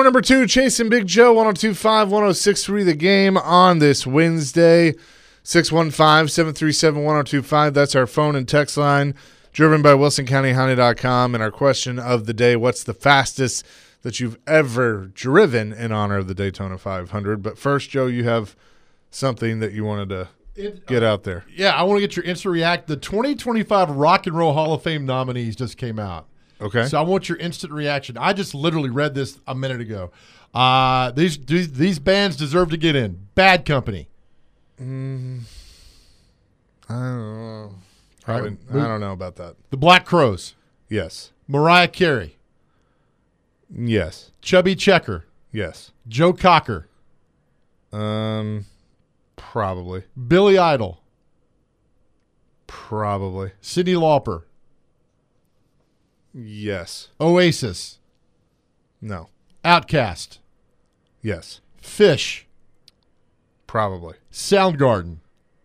Hour number 2, Chasing Big Joe, 102.5, 106.3 The Game on this Wednesday, 615-737-1025. That's our phone and text line, driven by WilsonCountyHoney.com. And our question of the day, what's the fastest that you've ever driven in honor of the Daytona 500? But first, Joe, you have something that you wanted to get out there. Yeah, I want to get your instant react. The 2025 Rock and Roll Hall of Fame nominees just came out. Okay. So I want your instant reaction. I just literally read this a minute ago. These bands deserve to get in. Bad Company. I don't know. All right. I don't know about that. The Black Crowes. Yes. Mariah Carey. Yes. Chubby Checker. Yes. Joe Cocker. Probably. Billy Idol. Probably. Cyndi Lauper. Yes. Oasis. No. Outkast. Yes. Fish. Probably. Soundgarden.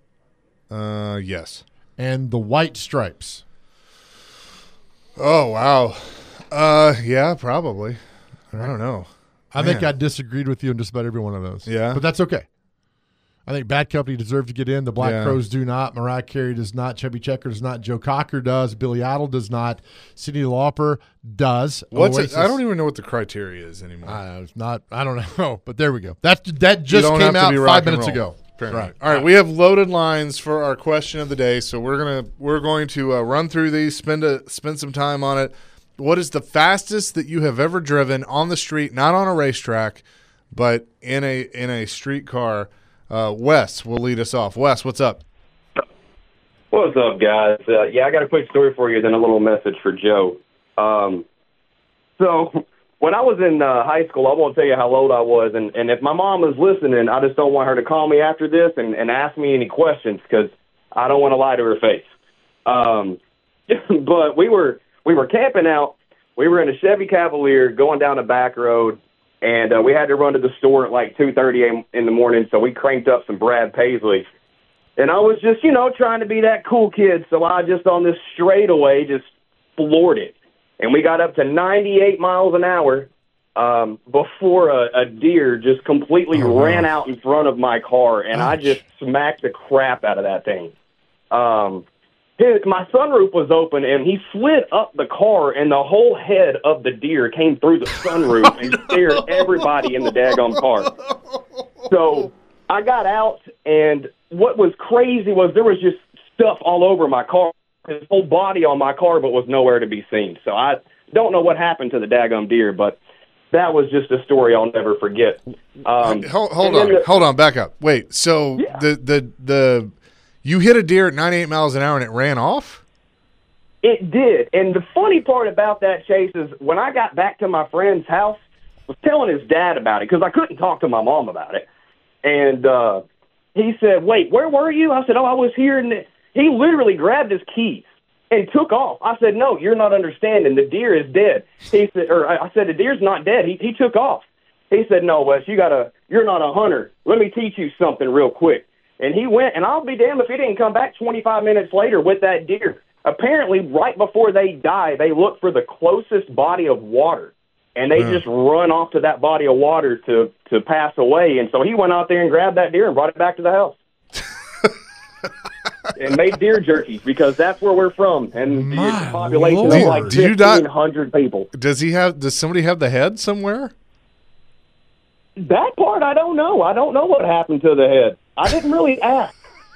Yes. And the White Stripes. Oh, wow. Yeah, probably. I don't know. I think I disagreed with you on just about every one of those. Yeah. But that's okay. I think Bad Company deserves to get in. The Black Crowes do not. Mariah Carey does not. Chubby Checker does not. Joe Cocker does. Billy Idol does not. Cyndi Lauper does. What's I don't even know what the criteria is anymore. It's not. I don't know. But there we go. That just came out 5 minutes ago. Right. All right. We have loaded lines for our question of the day, so we're going to run through these, spend some time on it. What is the fastest that you have ever driven on the street, not on a racetrack, but in a street car? Wes will lead us off. Wes, what's up? What's up, guys? I got a quick story for you, then a little message for Joe. So when I was in high school, I won't tell you how old I was, and if my mom is listening, I just don't want her to call me after this and ask me any questions because I don't want to lie to her face. But we were camping out. We were in a Chevy Cavalier going down a back road. And we had to run to the store at like 2:30 in the morning, so we cranked up some Brad Paisley. And I was just, trying to be that cool kid, so I just on this straightaway just floored it. And we got up to 98 miles an hour before a deer just completely ran out in front of my car, and I just smacked the crap out of that thing. My sunroof was open, and he slid up the car, and the whole head of the deer came through the sunroof and scared everybody in the daggone car. So I got out, and what was crazy was there was just stuff all over my car, his whole body on my car, but was nowhere to be seen. So I don't know what happened to the daggone deer, but that was just a story I'll never forget. Hold on, back up. Wait, so the you hit a deer at 98 miles an hour and it ran off? It did. And the funny part about that, Chase, is when I got back to my friend's house, I was telling his dad about it because I couldn't talk to my mom about it. And he said, "Wait, where were you?" I said, "Oh, I was here." And he literally grabbed his keys and took off. I said, "No, you're not understanding. The deer is dead." He said, I said, "The deer's not dead. He took off." He said, "No, Wes, you're not a hunter. Let me teach you something real quick." And he went, and I'll be damned if he didn't come back 25 minutes later with that deer. Apparently, right before they die, they look for the closest body of water, and they just run off to that body of water to pass away. And so he went out there and grabbed that deer and brought it back to the house. And made deer jerky because that's where we're from, and the population of like 1,500 people. Does somebody have the head somewhere? That part I don't know. I don't know what happened to the head. I didn't really ask.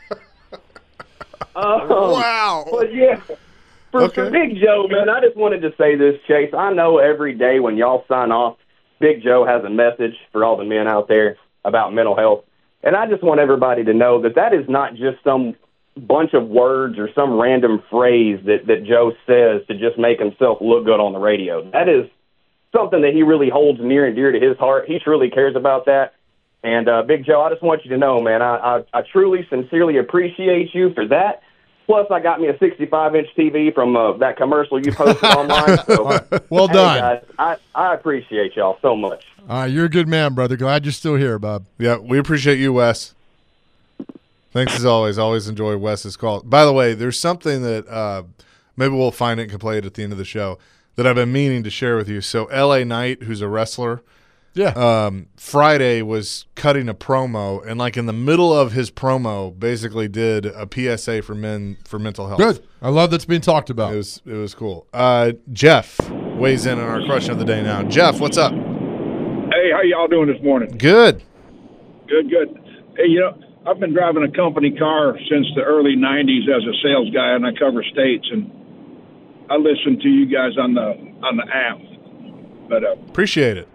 Wow. But yeah, for Big Joe, man, I just wanted to say this, Chase. I know every day when y'all sign off, Big Joe has a message for all the men out there about mental health. And I just want everybody to know that is not just some bunch of words or some random phrase that Joe says to just make himself look good on the radio. That is something that he really holds near and dear to his heart. He truly cares about that. And Big Joe, I just want you to know, man, I truly, sincerely appreciate you for that. Plus, I got me a 65-inch TV from that commercial you posted online. So, well done. Guys, I appreciate y'all so much. All right, you're a good man, brother. Glad you're still here, Bob. Yeah, we appreciate you, Wes. Thanks as always. Always enjoy Wes's call. By the way, there's something that maybe we'll find it and can play it at the end of the show that I've been meaning to share with you. So LA Knight, who's a wrestler, Yeah. Friday was cutting a promo, and like in the middle of his promo, basically did a PSA for men for mental health. Good. I love that's being talked about. It was cool. Jeff weighs in on our question of the day now. Jeff, what's up? Hey, how y'all doing this morning? Good. Good. Hey, I've been driving a company car since the early '90s as a sales guy, and I cover states. And I listen to you guys on the app. But Appreciate it.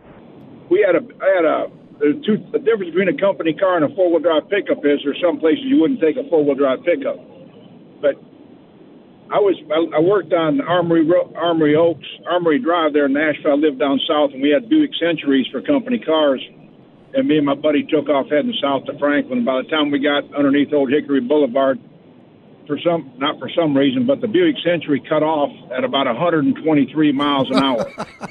The difference between a company car and a four-wheel drive pickup is there's some places you wouldn't take a four-wheel drive pickup. But I worked on Armory Drive there in Nashville. I lived down south, and we had Buick Centuries for company cars. And me and my buddy took off heading south to Franklin. By the time we got underneath Old Hickory Boulevard, not for some reason, but the Buick Century cut off at about 123 miles an hour.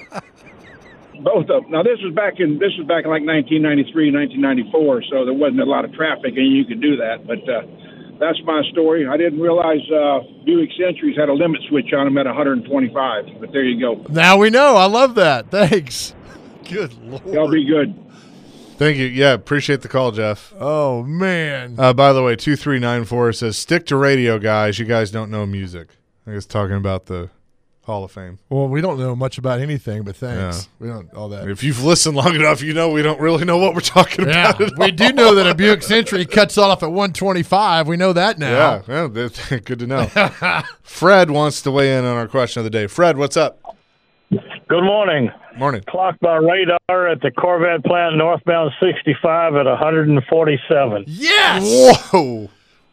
Both of them. Now this was back in like 1993, 1994, so there wasn't a lot of traffic, and you could do that. But that's my story. I didn't realize Buick Centuries had a limit switch on them at 125. But there you go. Now we know. I love that. Thanks. Good Lord. Y'all be good. Thank you. Yeah, appreciate the call, Jeff. Oh, man. By the way, 2394 says, stick to radio, guys. You guys don't know music. I guess talking about the Hall of Fame. Well, we don't know much about anything, but thanks. Yeah. We don't all that. If you've listened long enough, we don't really know what we're talking about. We do know that a Buick Century cuts off at 125. We know that now. Yeah, good to know. Fred wants to weigh in on our question of the day. Fred, what's up? Good morning. Morning. Clocked by radar at the Corvette plant northbound 65 at 147. Yes! Whoa!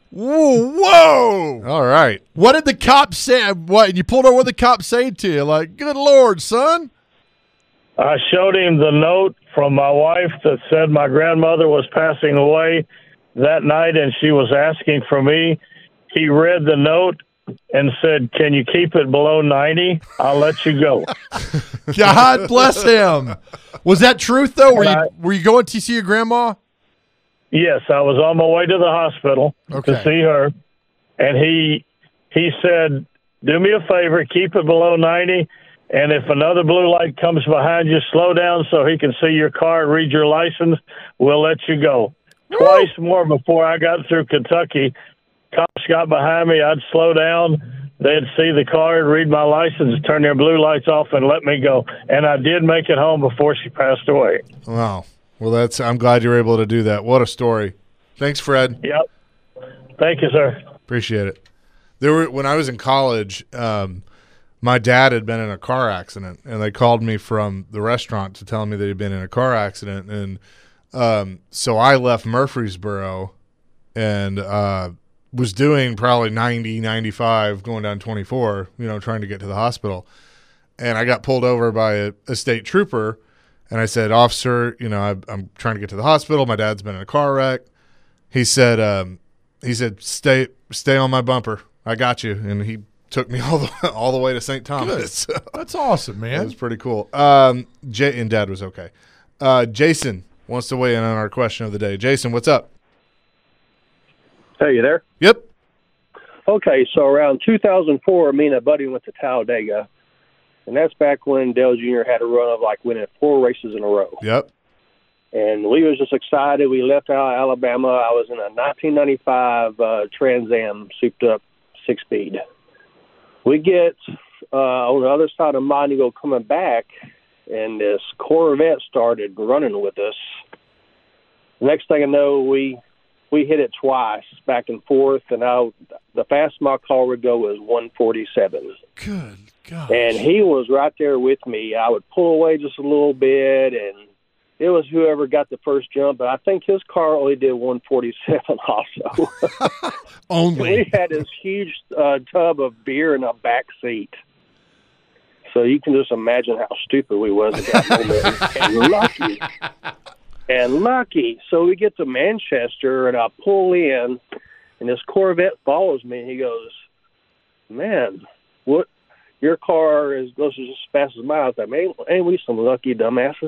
Whoa! All right. What did the cop say? What? And you pulled over, what did the cop say to you? Like, good Lord, son. I showed him the note from my wife that said my grandmother was passing away that night, and she was asking for me. He read the note and said, can you keep it below 90? I'll let you go. God bless him. Was that truth, though? Were you going to see your grandma? Yes, I was on my way to the hospital to see her, and he said, do me a favor, keep it below 90, and if another blue light comes behind you, slow down so he can see your car and read your license. We'll let you go. Woo! Twice more before I got through Kentucky, cops got behind me, I'd slow down, they'd see the car, read my license, turn their blue lights off, and let me go. And I did make it home before she passed away. Wow. Well, I'm glad you're able to do that. What a story. Thanks, Fred. Yep. Thank you, sir. Appreciate it. When I was in college, my dad had been in a car accident, and they called me from the restaurant to tell me that he'd been in a car accident. And so I left Murfreesboro and was doing probably 90, 95, going down 24, trying to get to the hospital. And I got pulled over by a state trooper. And I said, officer, I'm trying to get to the hospital. My dad's been in a car wreck. He said, stay on my bumper. I got you. And he took me all the way to St. Thomas. So that's awesome, man. It was pretty cool. And Dad was okay. Jason wants to weigh in on our question of the day. Jason, what's up? Hey, you there? Yep. Okay, so around 2004, me and a buddy went to Talladega. And that's back when Dale Jr. had a run of winning 4 races in a row. Yep. And we was just excited. We left out of Alabama. I was in a 1995 Trans Am souped-up 6-speed. We get on the other side of Montego coming back, and this Corvette started running with us. Next thing I know, we hit it twice, back and forth, and the fastest my car would go was 147. Good gosh. And he was right there with me. I would pull away just a little bit, and it was whoever got the first jump, but I think his car only did 147 also. Only. He had this huge tub of beer in the back seat. So you can just imagine how stupid we was at that moment. And lucky. So we get to Manchester, and I pull in, and this Corvette follows me, and he goes, man, what? Your car goes just as fast as mine. I was like, man, ain't we some lucky dumbasses?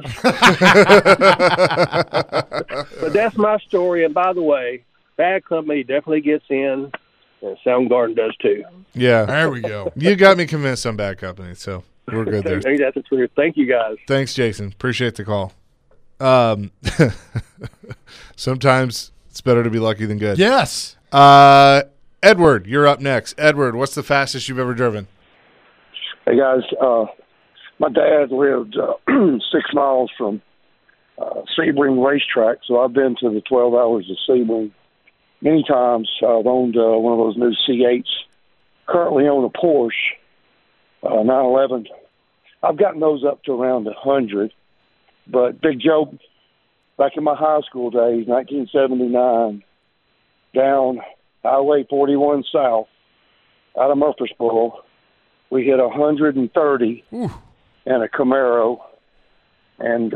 But that's my story. And by the way, Bad Company definitely gets in, and Soundgarden does too. Yeah. There we go. You got me convinced on Bad Company, so we're good there. That's the truth. Thank you, guys. Thanks, Jason. Appreciate the call. Sometimes it's better to be lucky than good. Yes. Edward, you're up next. Edward, what's the fastest you've ever driven? Hey, guys. My dad lived 6 miles from Sebring Racetrack, so I've been to the 12 Hours of Sebring many times. I've owned one of those new C8s. Currently own a Porsche 911. I've gotten those up to around 100. But Big Joe, back in my high school days, 1979, down Highway 41 South, out of Murfreesboro, we hit 130 in a Camaro. And,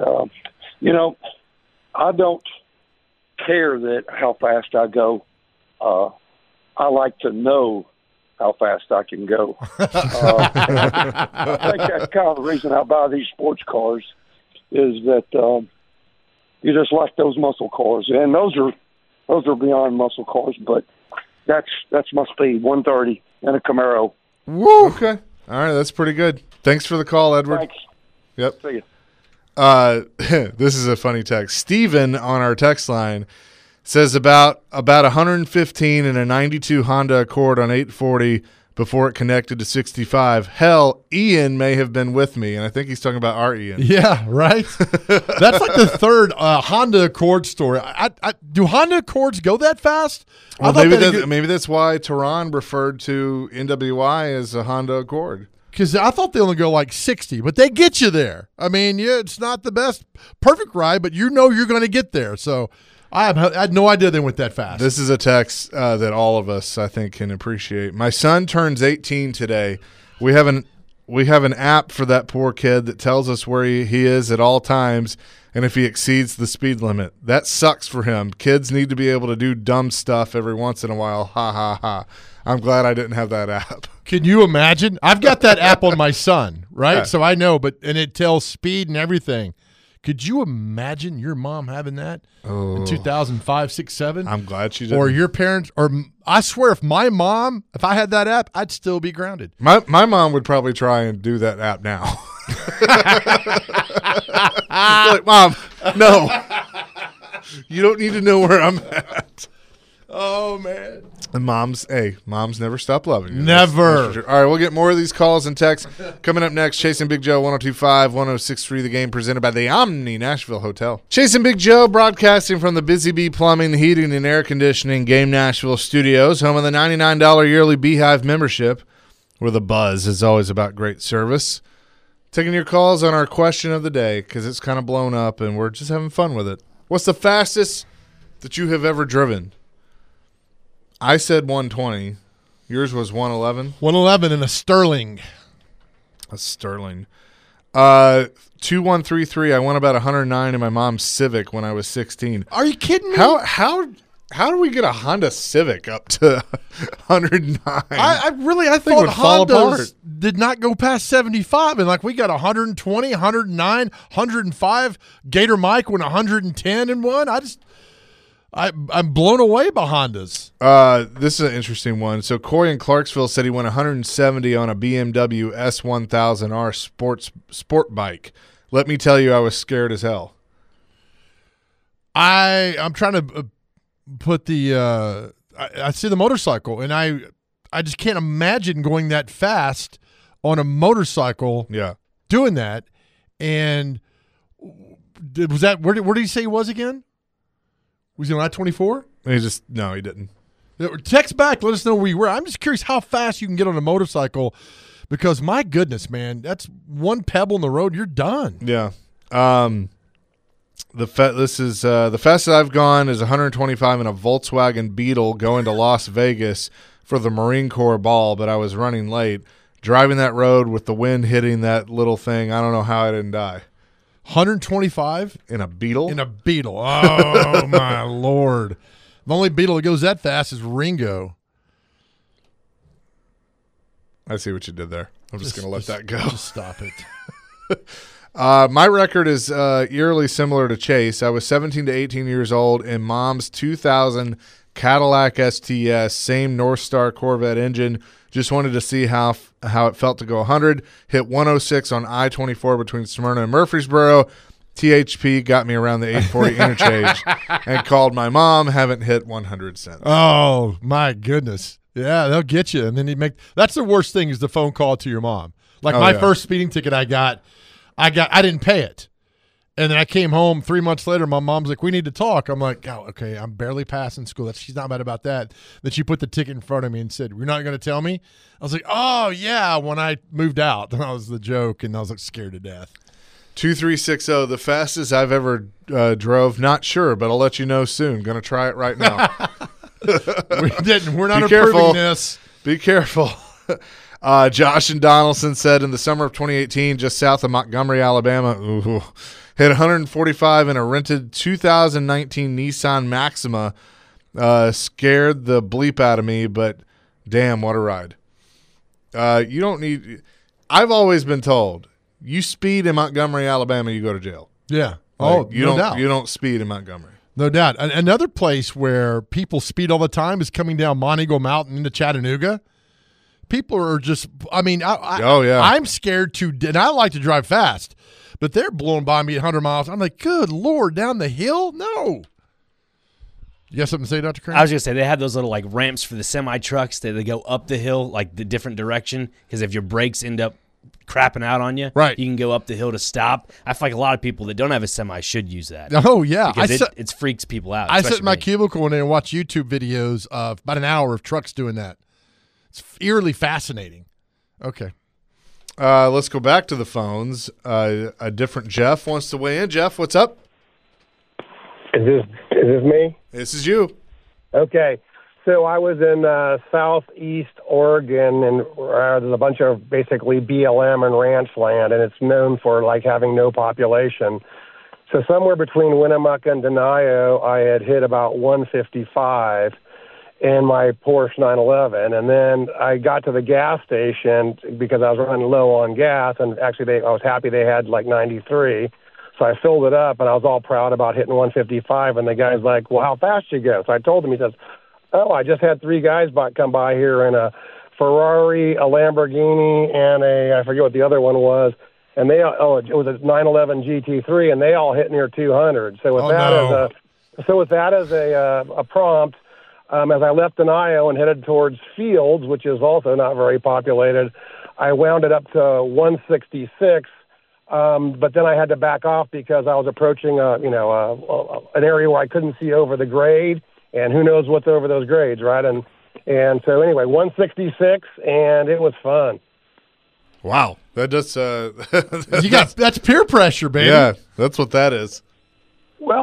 I don't care that how fast I go. I like to know how fast I can go. I think that's kind of the reason I buy these sports cars is that you just like those muscle cars. And those are beyond muscle cars, but that's my speed, 130 in a Camaro. Woo! Okay. All right, that's pretty good. Thanks for the call, Edward. Thanks. Yep. See you. This is a funny text. Steven on our text line says about 115 in a 92 Honda Accord on 840 before it connected to 65. Hell, Ian may have been with me, and I think he's talking about our Ian. Yeah, right? That's like the third Honda Accord story. Do Honda Accords go that fast? Well, maybe that's why Tehran referred to NWI as a Honda Accord. Because I thought they only go like 60, but they get you there. I mean, yeah, it's not the best perfect ride, but you know you're going to get there. So I had no idea they went that fast. This is a text that all of us, I think, can appreciate. My son turns 18 today. We have an app for that poor kid that tells us where he is at all times and if he exceeds the speed limit. That sucks for him. Kids need to be able to do dumb stuff every once in a while. Ha, ha, ha. I'm glad I didn't have that app. Can you imagine? I've got that app on my son, right? Yeah. So I know, and it tells speed and everything. Could you imagine your mom having that in 2005, 6, 7? I'm glad she didn't. Or your parents, or I swear if I had that app, I'd still be grounded. My mom would probably try and do that app now. Like, Mom, no. You don't need to know where I'm at. Oh, man. And moms never stop loving you. Never. That's all right, we'll get more of these calls and texts. Coming up next, Chasing Big Joe, 102.5, 106.3 The Game, presented by the Omni Nashville Hotel. Chasing Big Joe, broadcasting from the Busy Bee Plumbing, Heating, and Air Conditioning Game Nashville studios, home of the $99 yearly Beehive membership, where the buzz is always about great service. Taking your calls on our question of the day, because it's kind of blown up, and we're just having fun with it. What's the fastest that you have ever driven? I said 120. Yours was 111? 111 in a Sterling. A Sterling. 2133, I went about 109 in my mom's Civic when I was 16. Are you kidding me? How do we get a Honda Civic up to 109? I thought Hondas did not go past 75, and like we got 120, 109, 105. Gator Mike went 110 and one. I'm blown away by Hondas. This is an interesting one. So Coy in Clarksville said he went 170 on a BMW S1000R sport bike. Let me tell you, I was scared as hell. I'm trying to put the I see the motorcycle, and I just can't imagine going that fast on a motorcycle. Yeah, doing that. And was that where did he say he was again? Was he on I-24? No, he didn't. Text back, let us know where you were. I'm just curious how fast you can get on a motorcycle, because my goodness, man, that's one pebble in the road, you're done. Yeah. The fastest I've gone is 125 in a Volkswagen Beetle going to Las Vegas for the Marine Corps ball, but I was running late. Driving that road with the wind hitting that little thing, I don't know how I didn't die. 125 in a Beetle? In a Beetle. Oh, my Lord. The only Beetle that goes that fast is Ringo. I see what you did there. I'm just going to let that go. Just stop it. My record is eerily similar to Chase. I was 17 to 18 years old in Mom's 2000 Cadillac STS, same North Star Corvette engine. Just wanted to see how it felt to go 100. Hit 106 on I-24 between Smyrna and Murfreesboro. THP got me around the 840 interchange and called my mom. Haven't hit 100 cents. Oh, my goodness. Yeah, they'll get you. And then that's the worst thing is the phone call to your mom. Like my first speeding ticket I didn't pay it. And then I came home 3 months later. My mom's like, we need to talk. I'm like, oh, okay, I'm barely passing school. She's not mad about that. Then she put the ticket in front of me and said, you're not going to tell me? I was like, oh, yeah, when I moved out. That was the joke, and I was like scared to death. 2360, the fastest I've ever drove. Not sure, but I'll let you know soon. Going to try it right now. We're not approving this. Be careful. Josh and Donaldson said in the summer of 2018, just south of Montgomery, Alabama, hit 145 in a rented 2019 Nissan Maxima. Scared the bleep out of me, but damn, what a ride. You don't need – I've always been told, you speed in Montgomery, Alabama, you go to jail. Yeah. No doubt. You don't speed in Montgomery. No doubt. Another place where people speed all the time is coming down Monteagle Mountain into Chattanooga. People are just – I'm scared to – and I like to drive fast. But they're blowing by me at 100 miles. I'm like, good Lord, down the hill? No. You got something to say, Dr. Crane? I was going to say, they have those little like ramps for the semi-trucks that they go up the hill, like the different direction, because if your brakes end up crapping out on you, right, you can go up the hill to stop. I feel like a lot of people that don't have a semi should use that. Oh, yeah. Because it freaks people out. I sit in my cubicle one day and watch YouTube videos of about an hour of trucks doing that. It's eerily fascinating. Okay. Let's go back to the phones. A different Jeff wants to weigh in. Jeff, what's up? Is this me? This is you. Okay. So I was in southeast Oregon, and there's a bunch of basically BLM and ranch land, and it's known for like having no population. So somewhere between Winnemucca and Denio, I had hit about 155 in my Porsche 911, and then I got to the gas station because I was running low on gas, and actually I was happy they had like 93, so I filled it up, and I was all proud about hitting 155, and the guy's like, well, how fast you go? So I told him, he says, oh, I just had 3 guys come by here in a Ferrari, a Lamborghini, and I forget what the other one was, and it was a 911 GT3, and they all hit near 200. So with that as a prompt, as I left Denio and headed towards Fields, which is also not very populated, I wound it up to 166. But then I had to back off because I was approaching an area where I couldn't see over the grade, and who knows what's over those grades, right? And so anyway, 166, and it was fun. Wow, that just that's peer pressure, baby. Yeah, that's what that is. Well,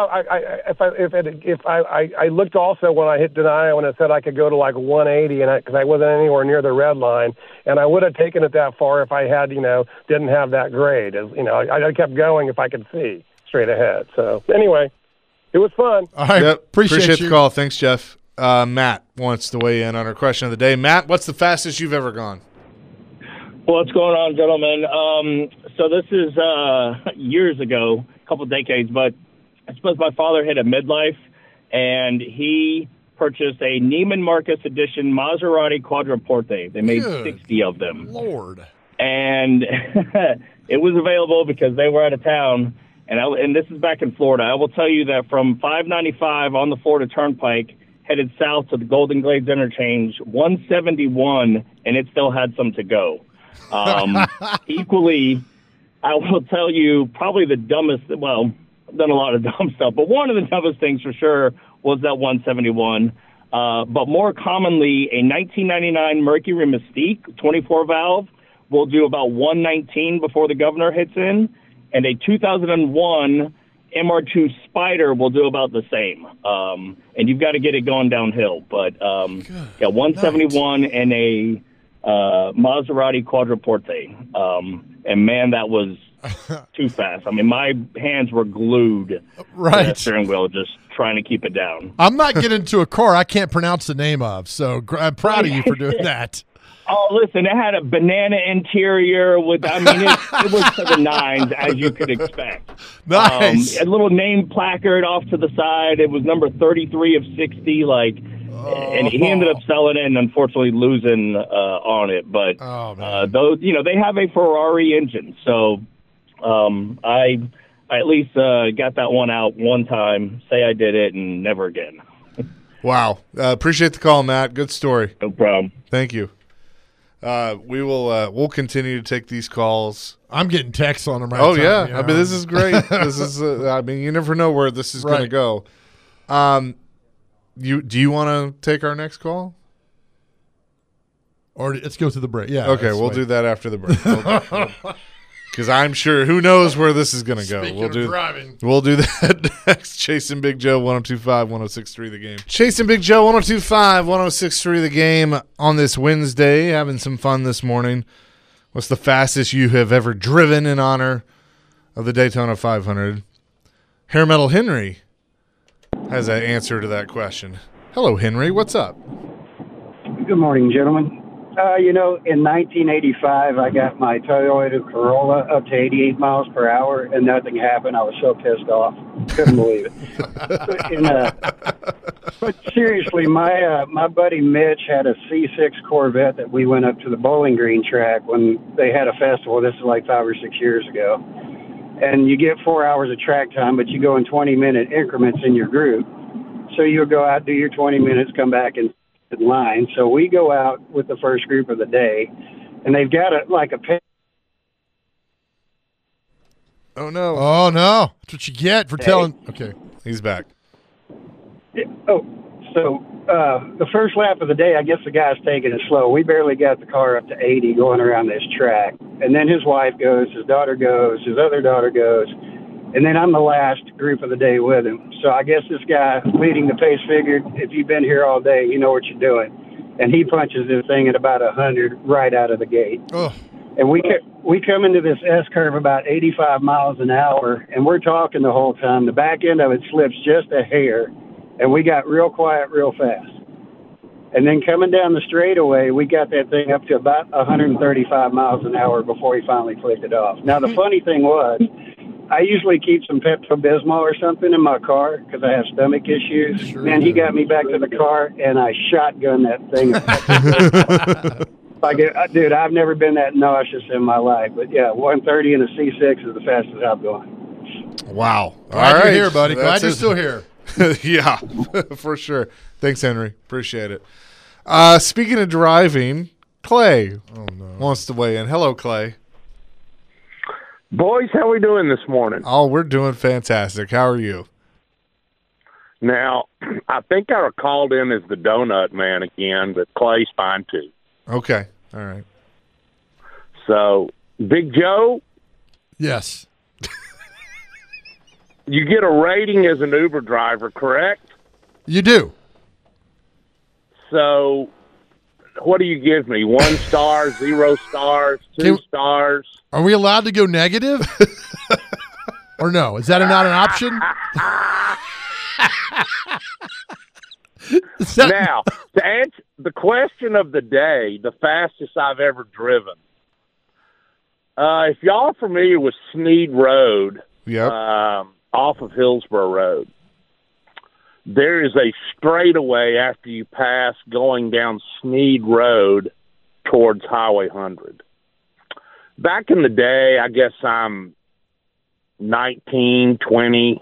if I looked also when I hit Denio and it said I could go to like 180, and because I wasn't anywhere near the red line, and I would have taken it that far if I had didn't have that grade. I kept going if I could see straight ahead. So anyway, it was fun. All right, appreciate the call. Thanks, Jeff. Matt wants to weigh in on our question of the day. Matt, what's the fastest you've ever gone? What's going on, gentlemen? So this is years ago, a couple of decades, but I suppose my father hit a midlife, and he purchased a Neiman Marcus edition Maserati Quadriporte. They made 60 of them. Lord. And it was available because they were out of town, and this is back in Florida. I will tell you that from 595 on the Florida Turnpike, headed south to the Golden Glades Interchange, 171, and it still had some to go. Equally, I will tell you probably the dumbest, well, I've done a lot of dumb stuff, but one of the dumbest things for sure was that 171. But more commonly, a 1999 Mercury Mystique 24 valve will do about 119 before the governor hits in, and a 2001 MR2 Spider will do about the same. And you've got to get it going downhill. But 171 and a Maserati Quadriporte. And man, that was too fast. I mean, my hands were glued to the steering wheel, just trying to keep it down. I'm not getting into a car I can't pronounce the name of, so I'm proud of you for doing that. Oh, listen, it had a banana interior with, it was to the nines, as you could expect. Nice. A little name placard off to the side. It was number 33 of 60, and he ended up selling it and unfortunately losing on it. But those, they have a Ferrari engine, so I I at least got that one out one time, say I did it, and never again. Wow. Appreciate the call, Matt. Good story. No problem. Thank you. We'll continue to take these calls. I'm getting texts on them right now. Oh, time, yeah. You know? I mean, this is great. This is, you never know where this is going to go. Do you want to take our next call? Or let's go to the break. Yeah. Okay, we'll do that after the break. Because I'm sure, who knows where this is going to go. We'll do that next. Chasing Big Joe, 102.5, 106.3 The Game. Chasing Big Joe, 102.5, 106.3 The Game on this Wednesday. Having some fun this morning. What's the fastest you have ever driven in honor of the Daytona 500? Hair Metal Henry has an answer to that question. Hello, Henry. What's up? Good morning, gentlemen. In 1985, I got my Toyota Corolla up to 88 miles per hour, and nothing happened. I was so pissed off. Couldn't believe it. But seriously, my buddy Mitch had a C6 Corvette that we went up to the Bowling Green track when they had a festival. This is like 5 or 6 years ago. And you get 4 hours of track time, but you go in 20-minute increments in your group. So you'll go out, do your 20 minutes, come back and in line. So we go out with the first group of the day, and they've got a Oh no. Oh no. That's what you get for telling. Okay. He's back. So the first lap of the day, I guess the guy's taking it slow. We barely got the car up to 80 going around this track. And then his wife goes, his daughter goes, his other daughter goes. And then I'm the last group of the day with him. So I guess this guy leading the pace figured, if you've been here all day, you know what you're doing. And he punches this thing at about 100 right out of the gate. Oh. And we come into this S-curve about 85 miles an hour, and we're talking the whole time. The back end of it slips just a hair, and we got real quiet real fast. And then coming down the straightaway, we got that thing up to about 135 miles an hour before he finally clicked it off. Now, the funny thing was, I usually keep some Pepto-Bismol or something in my car because I have stomach issues. Sure. Man, he got me back to the car, and I shotgunned that thing. Dude, I've never been that nauseous in my life. But, yeah, 130 in a C6 is the fastest I've gone. Wow. Glad you're here, buddy. Glad you're still here. Yeah, for sure. Thanks, Henry. Appreciate it. Speaking of driving, Clay wants to weigh in. Hello, Clay. Boys, how are we doing this morning? Oh, we're doing fantastic. How are you? Now, I think I called in as the donut man again, but Clay's fine too. Okay. All right. So, Big Joe? Yes. You get a rating as an Uber driver, correct? You do. So, what do you give me? 1 star, 0 stars, 2 stars? Are we allowed to go negative? Or no? Is that not an option? Now, to answer the question of the day, the fastest I've ever driven. If y'all are familiar with Sneed Road, off of Hillsborough Road, there is a straightaway after you pass going down Sneed Road towards Highway 100. Back in the day, I guess I'm 19, 20.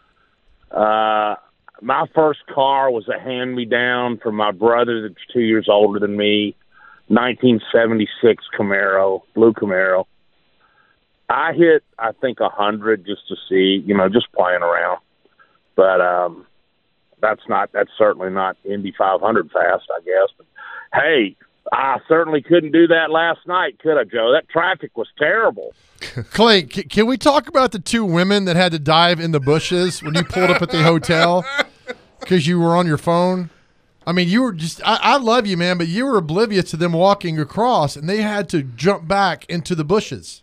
My first car was a hand-me-down from my brother that's 2 years older than me, 1976 Camaro, blue Camaro. I hit, I think, 100 just to see, just playing around. But that's certainly not Indy 500 fast, I guess. But, hey, I certainly couldn't do that last night, could I, Joe? That traffic was terrible. Clay, can we talk about the 2 women that had to dive in the bushes when you pulled up at the hotel because you were on your phone? I mean, you were just – I love you, man, but you were oblivious to them walking across, and they had to jump back into the bushes.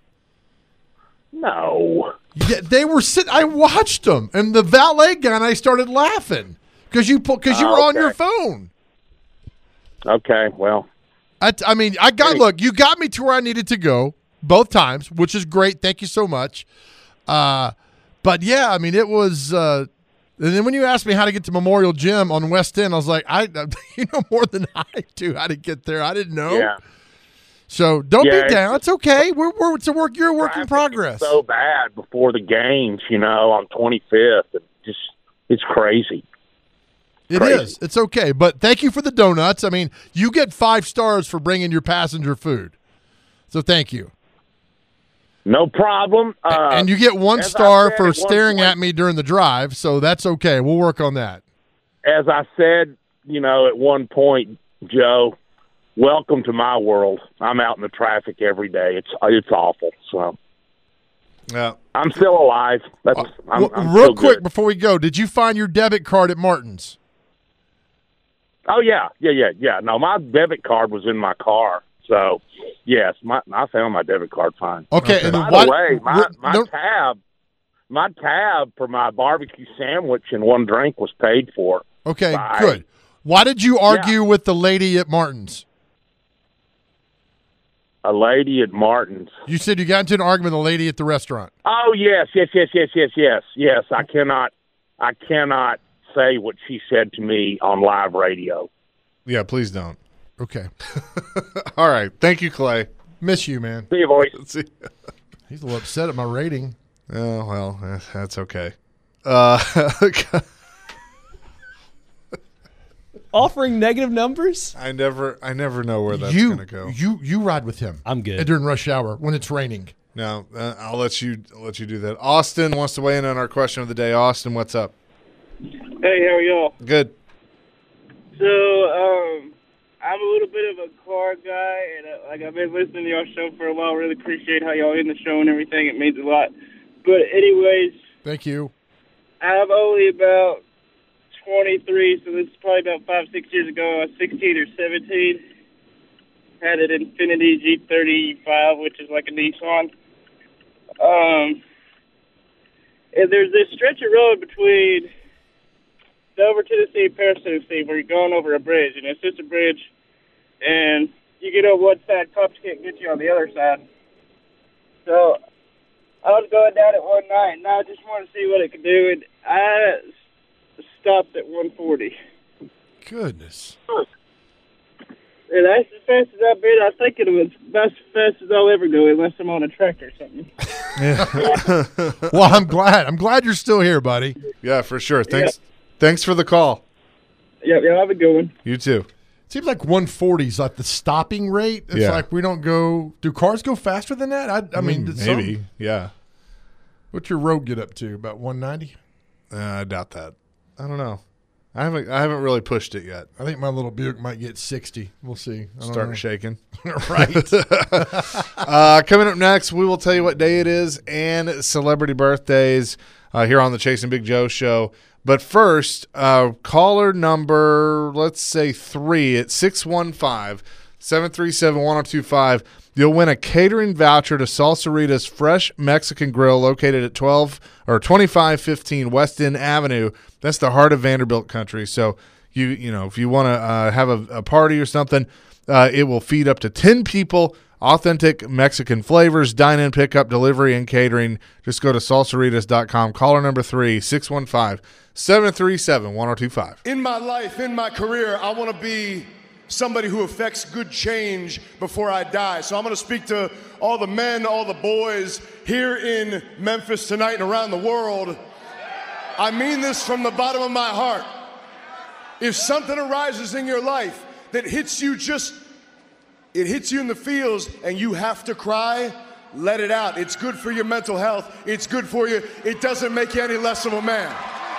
No. Yeah, they were sitting – I watched them, and the valet guy and I started laughing because you were on your phone. Okay, well. Look, you got me to where I needed to go both times, which is great. Thank you so much. But yeah, I mean, it was, and then when you asked me how to get to Memorial Gym on West End, I was like, you know more than I do how to get there. I didn't know. Yeah. So don't be down. It's okay. It's a work. You're a work in progress. So bad before the games, on 25th. It's crazy. It is. It's okay. But thank you for the donuts. I mean, you get 5 stars for bringing your passenger food. So thank you. No problem. And you get 1 star for staring at me during the drive. So that's okay. We'll work on that. As I said, at one point, Joe, welcome to my world. I'm out in the traffic every day. It's awful. So, yeah, I'm still alive. I'm real quick before we go, did you find your debit card at Martin's? Oh yeah. No, my debit card was in my car. So, yes, I found my debit card fine. Okay. And by the way, my tab for my barbecue sandwich and one drink was paid for. Okay, good. Why did you argue with the lady at Martin's? A lady at Martin's. You said you got into an argument with a lady at the restaurant. Oh yes. Yes, I cannot say what she said to me on live radio. Yeah, please don't. Okay. All right. Thank you, Clay. Miss you, man. See you, boys. He's a little upset at my rating. Oh, well, that's okay. Offering negative numbers? I never know where that's going to go. You ride with him. I'm good. During rush hour when it's raining. No, I'll let you do that. Austin wants to weigh in on our question of the day. Austin, what's up? Hey, how are y'all? Good. So, I'm a little bit of a car guy, and I've been listening to y'all show for a while. Really appreciate how y'all in the show and everything. It means a lot. But anyways, thank you. I'm only about 23, so this is probably about 5-6 years ago. I was 16 or 17. Had an Infiniti G35, which is like a Nissan. And there's this stretch of road between Dover, Tennessee, and Paris, Tennessee, where you're going over a bridge, and it's just a bridge, and you get on one side, cops can't get you on the other side. So I was going down it one night, and I just wanted to see what it could do, and I stopped at 140. Goodness. And that's as fast as I've been. I think it was about as fast as I'll ever go, unless I'm on a tractor or something. Yeah. Well, I'm glad you're still here, buddy. Yeah, for sure. Thanks for the call. Yeah, have a good one. You too. It seems like 140 is like the stopping rate. It's like we don't go. Do cars go faster than that? I mean, maybe. Yeah. What's your road get up to? About 190? I doubt that. I don't know. I haven't really pushed it yet. I think my little Buick might get 60. We'll see. Starting shaking. Right. Coming up next, we will tell you what day it is and celebrity birthdays here on the Chasing Big Joe show. But first, caller number, let's say 3 at 615-737-1025. You'll win a catering voucher to Salsarita's Fresh Mexican Grill located at 2515 West End Avenue. That's the heart of Vanderbilt country. So, if you want to have a party or something, it will feed up to 10 people. Authentic Mexican flavors, dine-in, pickup, delivery, and catering. Just go to salsaritas.com. Caller number 3, 615-737-1025. In my life, in my career, I want to be somebody who affects good change before I die. So I'm going to speak to all the men, all the boys here in Memphis tonight and around the world. I mean this from the bottom of my heart. If something arises in your life that hits you it hits you in the feels and you have to cry, let it out. It's good for your mental health. It's good for you. It doesn't make you any less of a man.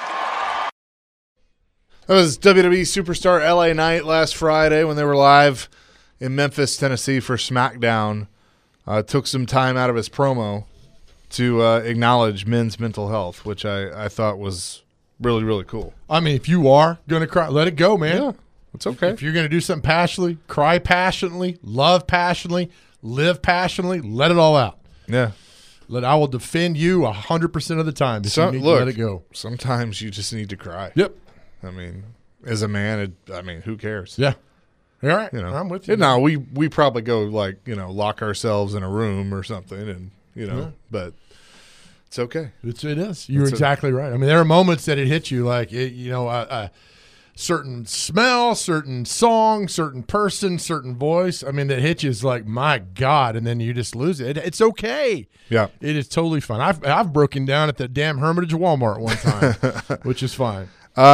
That was WWE Superstar LA Knight last Friday when they were live in Memphis, Tennessee for SmackDown. Took some time out of his promo to acknowledge men's mental health, which I thought was really, really cool. I mean, if you are going to cry, let it go, man. Yeah, it's okay. If you're going to do something passionately, cry passionately, love passionately, live passionately, let it all out. Yeah. I will defend you 100% of the time if you need to let it go. Sometimes you just need to cry. Yep. I mean, as a man, who cares? Yeah. All right. I'm with you. No, we probably go lock ourselves in a room or something, and but it's okay. It is. You're exactly right. I mean, there are moments that it hits you like certain smell, certain song, certain person, certain voice. I mean, that hits you is like, my God, and then you just lose it. It's okay. Yeah. It is totally fun. I've broken down at the damn Hermitage Walmart one time, which is fine.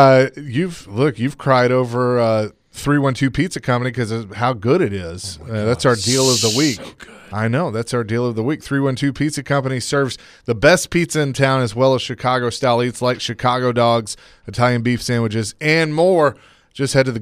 You've cried over 312 Pizza Company because of how good it is. That's our deal of the week. So good. I know. That's our deal of the week. 312 Pizza Company serves the best pizza in town as well as Chicago-style eats like Chicago dogs, Italian beef sandwiches, and more. Just head to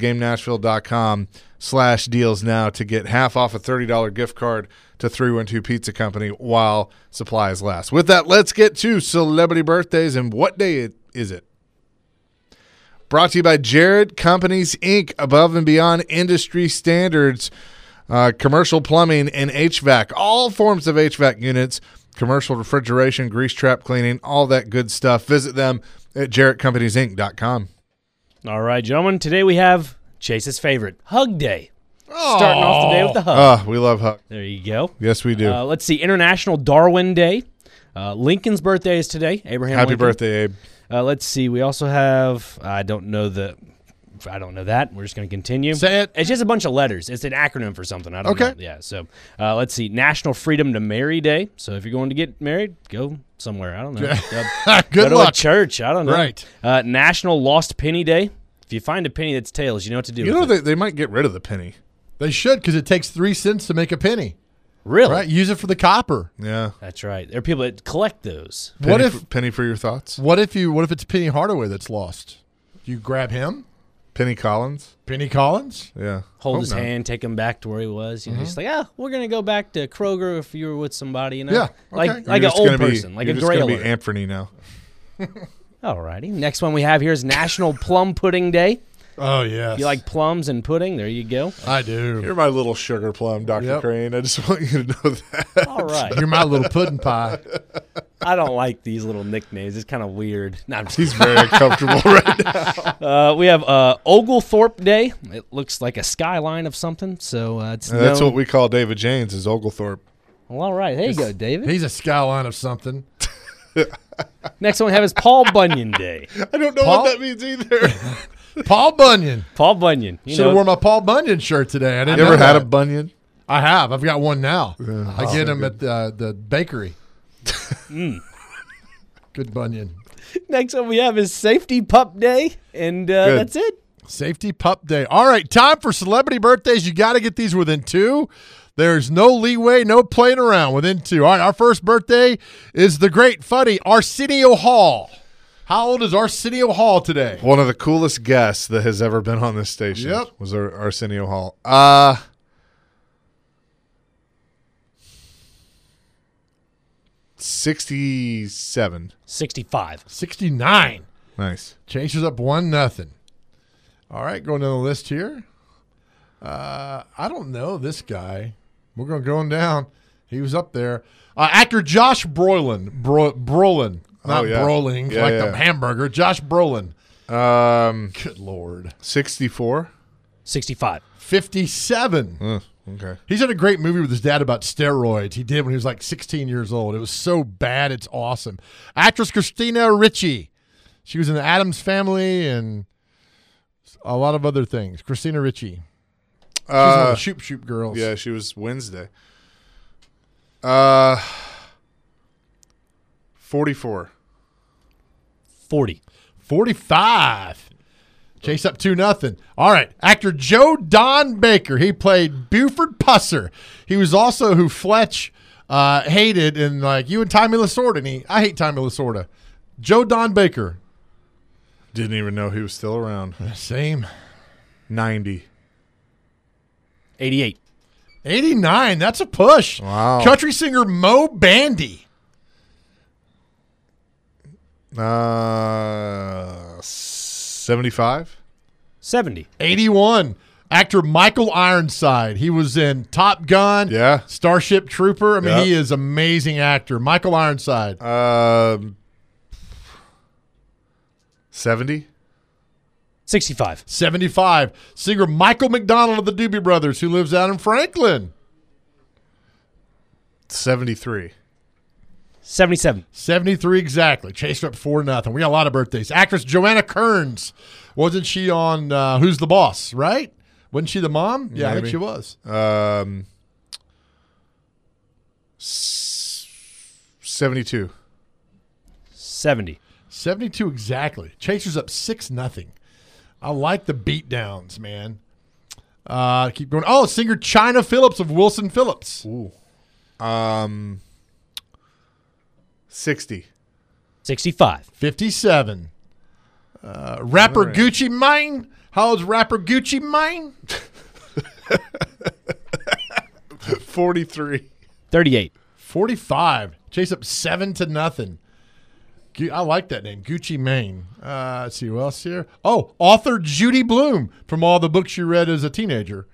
theGameNashville.com/deals now to get half off a $30 gift card to 312 Pizza Company while supplies last. With that, let's get to celebrity birthdays. And what day is it? Brought to you by Jared Companies, Inc., above and beyond industry standards. Commercial plumbing and HVAC, all forms of HVAC units, commercial refrigeration, grease trap cleaning, all that good stuff. Visit them at jarrettcompaniesinc.com. All right, gentlemen, today we have Chase's favorite, Hug Day. Starting off the day with the hug. Oh, we love hug. There you go. Yes, we do. Let's see, International Darwin Day. Lincoln's birthday is today, Abraham Happy Lincoln. birthday, Abe. Let's see, we also have, I don't know that. We're just going to continue. Say it. It's just a bunch of letters. It's an acronym for something. I don't know. Yeah, so let's see. National Freedom to Marry Day. So if you're going to get married, go somewhere. I don't know. Good go luck. to a church. I don't know. Right. National Lost Penny Day. If you find a penny that's tails, you know what to do You with know, it. they might get rid of the penny. They should, because it takes 3 cents to make a penny. Really? Right? Use it for the copper. Yeah. That's right. There are people that collect those. Penny for your thoughts? What if it's Penny Hardaway that's lost? Do you grab him? Penny Collins? Penny Collins? Yeah. Hold his hand, take him back to where he was. You know, just like, we're going to go back to Kroger if you were with somebody, you know? Yeah, okay. Like an old person, like a gray You're alert. going to be Anthony now. All righty. Next one we have here is National Plum Pudding Day. Oh, yes. You like plums and pudding? There you go. I do. You're my little sugar plum, Dr. Yep. Crane. I just want you to know that. All right. You're my little pudding pie. I don't like these little nicknames. It's kind of weird. No, I'm just He's very uncomfortable right now. We have Oglethorpe Day. It looks like a skyline of something. So it's That's what we call David James is Oglethorpe. Well, all right. There you go, David. He's a skyline of something. Next one we have is Paul Bunyan Day. I don't know what that means either. Paul Bunyan. Paul Bunyan. Should have worn my Paul Bunyan shirt today. I didn't You ever know had that. a bunion? I have. I've got one now. Yeah. I get them at the bakery. Good bunion. Next one we have is Safety Pup Day, and that's it. Safety Pup Day. All right, time for celebrity birthdays. You got to get these within 2. There's no leeway, no playing around within 2. All right, our first birthday is the great, funny Arsenio Hall. How old is Arsenio Hall today? One of the coolest guests that has ever been on this station. Yep. Was Arsenio Hall. 67. 65. 69. Nice. Chase up 1-0. All right, going down the list here. I don't know this guy. We're going down. He was up there. Actor Josh Brolin. Brolin. Not Brolin, the hamburger. Josh Brolin. Good Lord. 64. 65. 57. Okay. He's in a great movie with his dad about steroids. He did when he was like 16 years old. It was so bad, it's awesome. Actress Christina Ricci. She was in the Addams Family and a lot of other things. Christina Ricci. She's one of the Shoop Shoop girls. Yeah, she was Wednesday. 44. 40. 45. Chase up 2-0. All right. Actor Joe Don Baker. He played Buford Pusser. He was also who Fletch hated in like You and Tommy Lasorda. And I hate Tommy Lasorda. Joe Don Baker. Didn't even know he was still around. Same. 90. 88. 89. That's a push. Wow. Country singer Mo Bandy. 75. 70. 81. Actor Michael Ironside. He was in Top Gun. Yeah. Starship Trooper. I mean, he is an amazing actor. Michael Ironside. 70. 65. 75. Singer Michael McDonald of the Doobie Brothers, who lives out in Franklin. 73. 77. 73 exactly. Chased up 4-0. We got a lot of birthdays. Actress Joanna Kearns. Wasn't she on Who's the Boss, right? Wasn't she the mom? Yeah, maybe. I think she was. 72. 70. 72 exactly. Chasers up 6-0. I like the beatdowns, man. Keep going. Oh, singer China Phillips of Wilson Phillips. Ooh. 60. 65. 57. Rapper right. Gucci Mane. How old's rapper Gucci Mane? 43. 38. 45. Chase up 7-0. I like that name, Gucci Mane. Let's see who else here. Oh, author Judy Blume from all the books you read as a teenager.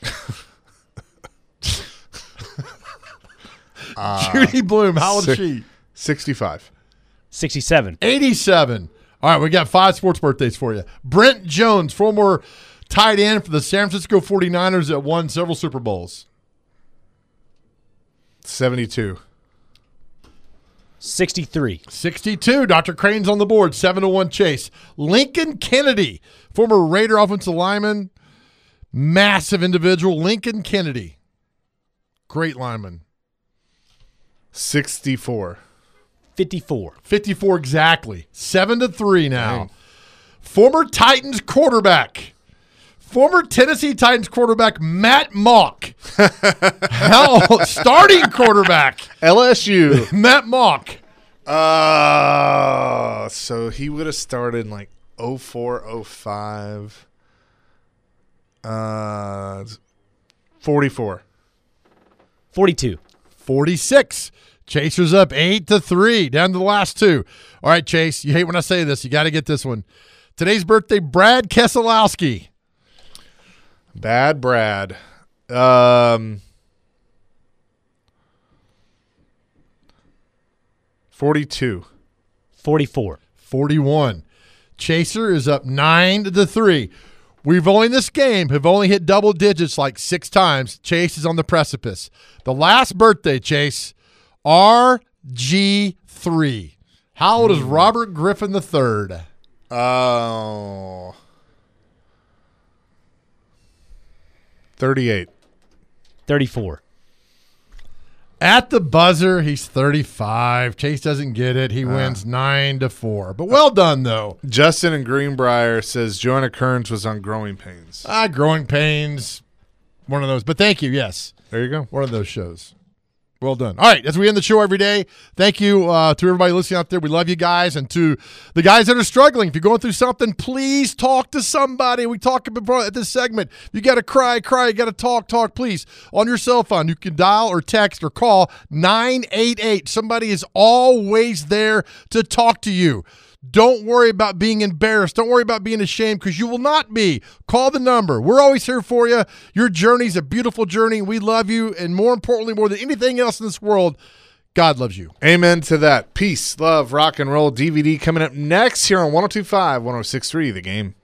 Judy Blume, how old is she? 65. 67. 87. All right, we got 5 sports birthdays for you. Brent Jones, former tight end for the San Francisco 49ers that won several Super Bowls. 72. 63. 62. Dr. Crane's on the board. 7-1 chase. Lincoln Kennedy, former Raider offensive lineman, massive individual. Lincoln Kennedy, great lineman. 64. 54. 54 exactly. 7-3 now. Dang. Former Titans quarterback. Former Tennessee Titans quarterback Matt Mock. Starting quarterback. LSU. Matt Mock. So he would have started in like 04, 05. 44. 42. 46. Chasers up 8-3. Down to the last 2. All right, Chase, you hate when I say this. You got to get this one. Today's birthday, Brad Keselowski. Bad Brad. 42. 44. 41. Chaser is up 9-3. We've only in this game have only hit double digits like 6 times. Chase is on the precipice. The last birthday, Chase, RG3. How old is Robert Griffin III? Oh. 38. 34. At the buzzer, he's 35. Chase doesn't get it. He wins 9-4. But well done, though. Justin in Greenbrier says Joanna Kearns was on Growing Pains. Growing Pains, one of those. But thank you, yes. There you go. One of those shows. Well done. All right, as we end the show every day, thank you to everybody listening out there. We love you guys. And to the guys that are struggling, if you're going through something, please talk to somebody. We talked before at this segment. You got to cry. You got to talk, please. On your cell phone, you can dial or text or call 988. Somebody is always there to talk to you. Don't worry about being embarrassed. Don't worry about being ashamed, because you will not be. Call the number. We're always here for you. Your journey's a beautiful journey. We love you. And more importantly, more than anything else in this world, God loves you. Amen to that. Peace, love, rock and roll DVD coming up next here on 102.5, 106.3 The Game.